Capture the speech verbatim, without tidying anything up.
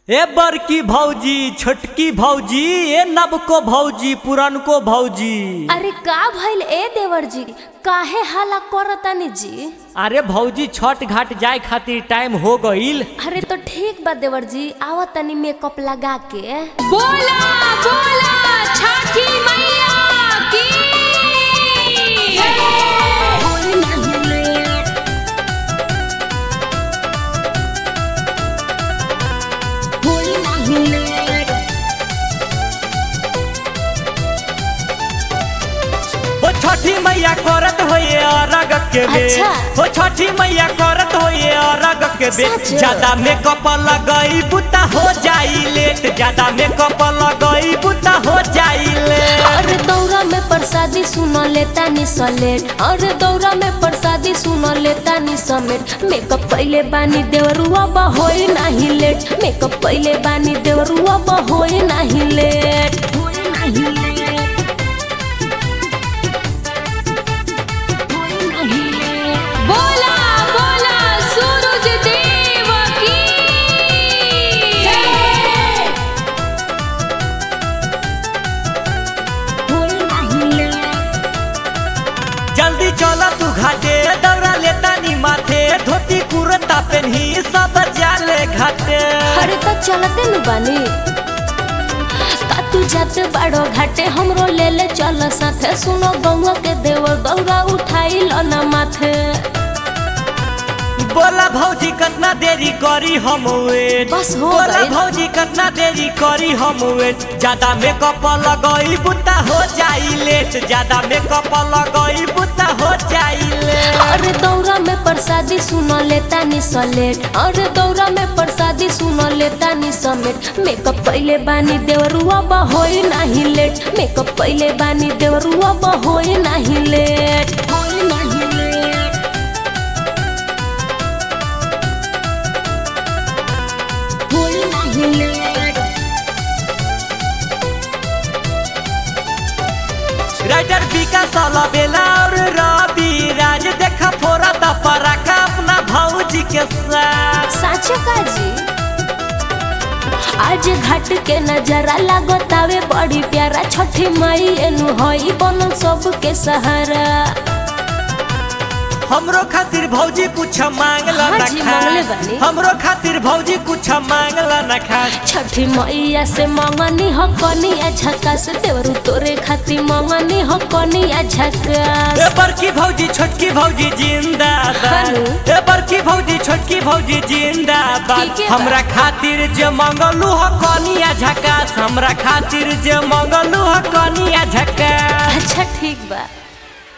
ए बड़की भौजी, छोटकी भौजी, ए नबको भौजी, पुरनको भौजी। अरे का भइल ए देवर जी, काहे हाला करतानी जी? अरे भौजी छठ घाट जाए खातिर टाइम हो गईल। अरे तो ठीक बा देवर जी, आवा तनी मेकअप लगा के। बोला बोला छठी मैया की वो छठी मैया करत होए अरग के बे। अच्छा। वो छठी मैया करत होए अरग के बे। सच? ज्यादा मेकअप लगई बुता हो जाई लेट। ज्यादा मेकअप लगई बुता हो जाई लेट। अरे दौरा में प्रसादी सुन लेता नी सलेट। अरे दौरा में प्रसादी सुन लेता नी समेट। मेकअप पहले बानी देवरुआ बा होई नाही लेट। मेकअप पहले बानी देवरुआ बा होई नाही लेट। होई नाही लेट। बोला बोला सूरज देव की जल्दी चला तू घाटे, दौरा लेता नी माथे। धोती कुर्ता पेन्ही सब जाले घाटे। अरे तो चलते न बानी का तू जाते बड़ो घाटे, हमरो ले ले चल साथे। सुनो गौवा के देवर दौरा उठाई लो न माथे। बोला भौजी कितना देरी करी हम वेट। बस हो बोला गइल। भौजी कितना देरी करी हम वेट। ज्यादा मेकअप लगई बुता हो जाई लेट। ज्यादा मेकअप लगई बुता हो जाई लेट। अरे दौरा में प्रसादी सुन लेता नी सलेट। अरे दौरा में प्रसादी सुन लेता नी समेट। मेकअप पहले बानी देवरुआ बा होई नाही लेट। मेकअप पहले बानी देवरुआ बा होई नाही लेट। होई नाही लेट। होई नाही लेट। राइटर विकास बेला और रवि राज देखा फोरा दा पराका अपना भौजी के साथ। साचे काजी आज घाट के नजारा लागतावे बड़ी प्यारा। छठी माई एनु हई बनल सबके सहारा। हमरो खातिर भौजी कुछ मांगला हाँ ना जी, मांगले खा। बानी। हमरो खातिर भौजी कुछ मांगला ना खा। छठी मैया से मंगनी हो कनिया झकास। देवरू तोरे खातिर मंगनी हो कनिया झकास। ए बड़की भौजी, छोटकी भौजी जिंदाबाद। हेलो। ए बड़की भौजी, छोटकी भौजी जिंदाबाद। ठीक है बा। हमरा खातिर जे मंगलू हो कनिया झकास। हमरा खातिर जे मंगलू हो कनिया झकास। अच्छा ठीक बा।